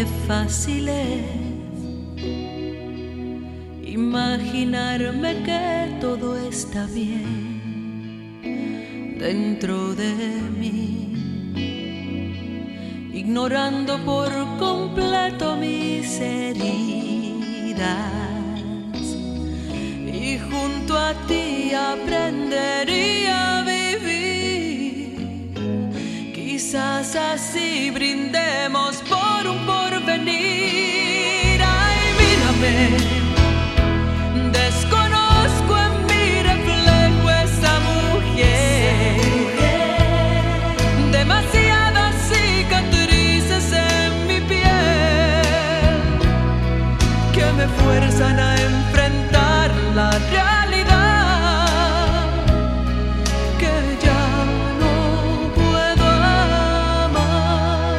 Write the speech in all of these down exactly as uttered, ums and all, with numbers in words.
Qué fácil es imaginarme que todo está bien dentro de mí, ignorando por completo mis heridas, y junto a ti aprendería a vivir. Quizás así brindemos por un porvenir. Ay, mírame, desconozco en mi reflejo esa mujer, demasiadas cicatrices en mi piel que me fuerzan a enfrentar la realidad, que ya no puedo amar.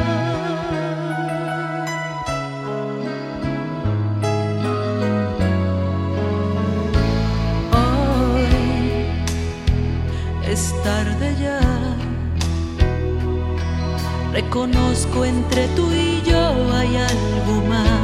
Hoy es tarde ya, reconozco entre tú y yo hay algo más.